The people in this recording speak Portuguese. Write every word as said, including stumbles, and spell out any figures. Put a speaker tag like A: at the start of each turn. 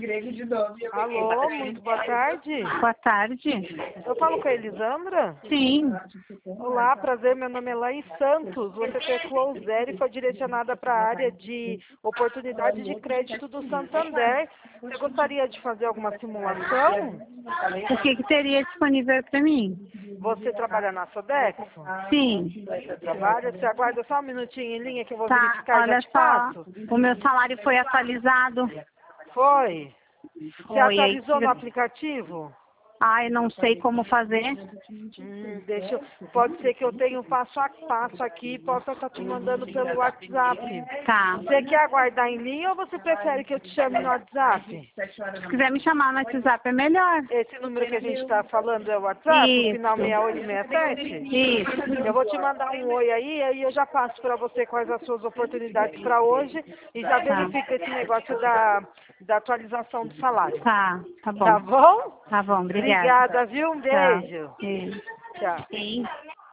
A: grego de novo. E eu peguei,
B: Alô, muito boa tarde.
C: Boa tarde.
B: Eu falo com a Elisandra?
C: Sim.
B: Olá, prazer, meu nome é Laís Santos. Você teclou o zero e foi direcionada para a área de oportunidade de crédito do Santander. Você gostaria de fazer alguma simulação?
C: O que, que teria disponível para mim?
B: Você trabalha na Sodexo?
C: Sim.
B: Trabalha? Você aguarda só um minutinho em linha que eu vou
C: Tá,
B: verificar e já
C: olha
B: te
C: só,
B: passo?
C: o meu salário foi atualizado.
B: Foi? Você
C: Foi aí.
B: atualizou no aplicativo?
C: Ai, não sei como fazer.
B: Hum, deixa eu... Pode ser que eu tenha um passo a passo aqui e possa estar te mandando pelo WhatsApp.
C: Tá.
B: Você quer aguardar em linha ou você prefere que eu te chame no WhatsApp?
C: Se quiser me chamar no WhatsApp é melhor.
B: Esse número que a gente está falando é o WhatsApp, o
C: Isso.
B: final seis oito seis sete?
C: Isso.
B: Eu vou te mandar um oi aí, aí eu já passo para você quais as suas oportunidades para hoje e já verifica esse negócio da, da atualização do salário.
C: Tá, tá bom.
B: Tá bom?
C: Tá bom, obrigada.
B: Obrigada, viu? Um
C: Tá.
B: beijo.
C: Sim.
B: Tchau.
C: Sim.